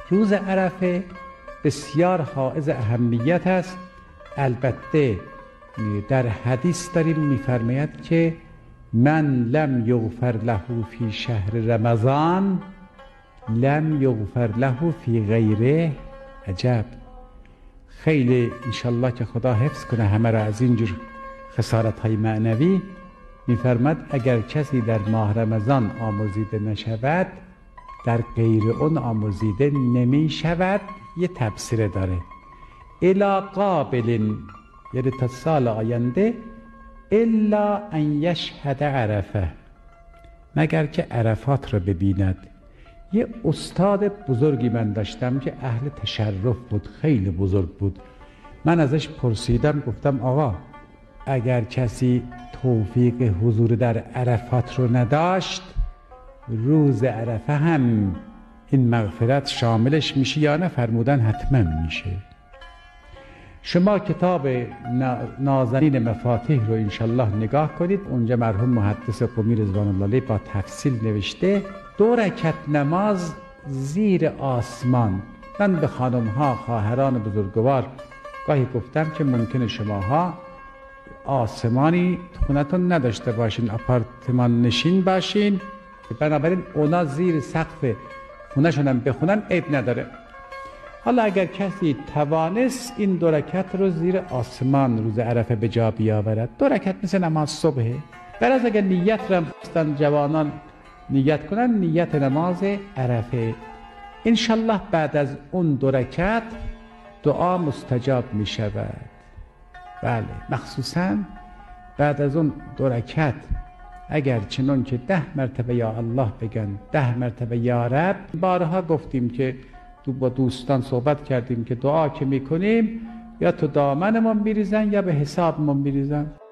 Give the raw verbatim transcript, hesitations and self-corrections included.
روز عرفه بسیار حائز اهمیت است. البته در حدیث داریم میفرماید که من لم یغفر له فی شهر رمضان لم یغفر له فی غیره. عجب. خیلی انشالله که خدا حفظ کنه همه را از اینجور خسارت های معنوی. میفرماد اگر کسی در ماه رمضان آمرزیده نشود در غیر اون آمرزیده نمی شود. یه تفسیر داره الی قابل، یعنی تا سال آینده، الا ان یشهد عرفه، مگر که عرفات را ببیند. یه استاد بزرگی من داشتم که اهل تشرف بود، خیلی بزرگ بود. من ازش پرسیدم، گفتم آقا اگر کسی توفیق حضور در عرفات رو نداشت روز عرفه هم این مغفرت شاملش میشه یا نه؟ فرمودن حتما میشه. شما کتاب نازنین مفاتیح رو انشالله نگاه کنید، اونجا مرحوم محدث قمی رضوان الله علیه با تفصیل نوشته دو رکعت نماز زیر آسمان. من به خانم ها خواهران بزرگوار گاهی گفتم که ممکنه شماها آسمانی خونتون نداشته باشین، آپارتمان نشین باشین، بنابراین اونا زیر سقف خونه شونم بخونن عیب نداره. حالا اگر کسی توانست این دو رکعت رو زیر آسمان روز عرفه به جا بیاورد، دو رکعت مثل نماز صبحه، برای اگر نیت رو هم جوانان نیت کنن، نیت نماز عرفه، انشالله بعد از اون دو رکعت دعا مستجاب می شود. بله، مخصوصا بعد از اون دو رکعت اگر چنون که ده مرتبه یا الله بگن، ده مرتبه یا رب. بارها گفتیم که با دوستان صحبت کردیم که دعا که میکنیم یا تو دامنمون میریزن یا به حسابمون میریزن.